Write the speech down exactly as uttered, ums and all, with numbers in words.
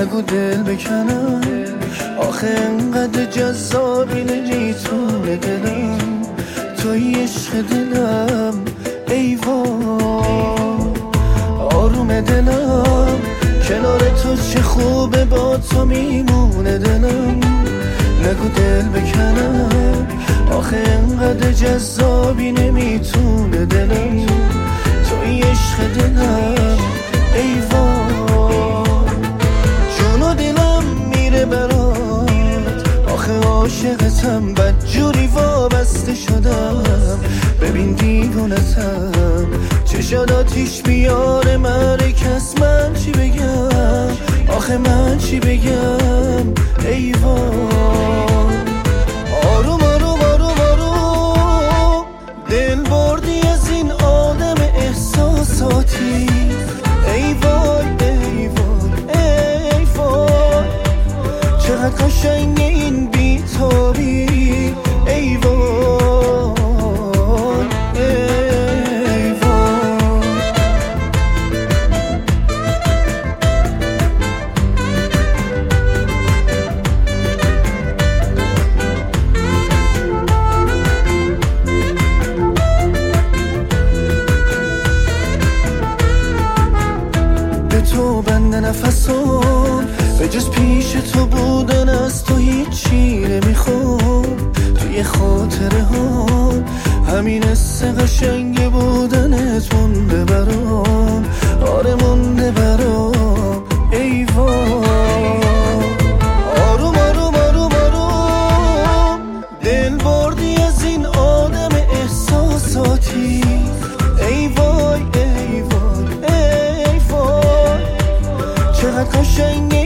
نگو دل بکنم، آخه انقدر جذابی نمیتونه دلم، توی عشق دلم ای وای. آروم دلم کنار تو چه خوبه، با تو میمونه دلم. نگو دل بکنم، آخه انقدر جذابی نمیتونه دلم، توی عشق دلم ای وای. جون و دلم میره برات، آخه عاشقتم، بدجوری وابسته شدم. ببین دیوونتم، چشات آتیش بیاره مرکز، من چی بگم، آخه من چی بگم ای وای. آروم آروم آروم آروم دل بردی از این آدم احساساتی، ای وای ای وای ای وای. چقدر قشنگه این بی‌تابی، ای وای ای وای. به تو بنده نفسم، به جز پیش تو بودن از تو هیچی نمیخوام. توی خاطره ها همین حس قشنگ بودنت مونده برام، آره مونده برام ای وای. آروم آروم آروم آروم دل بردی از این آدم احساساتی، ای وای ای وای ای وای. چقدر قشنگ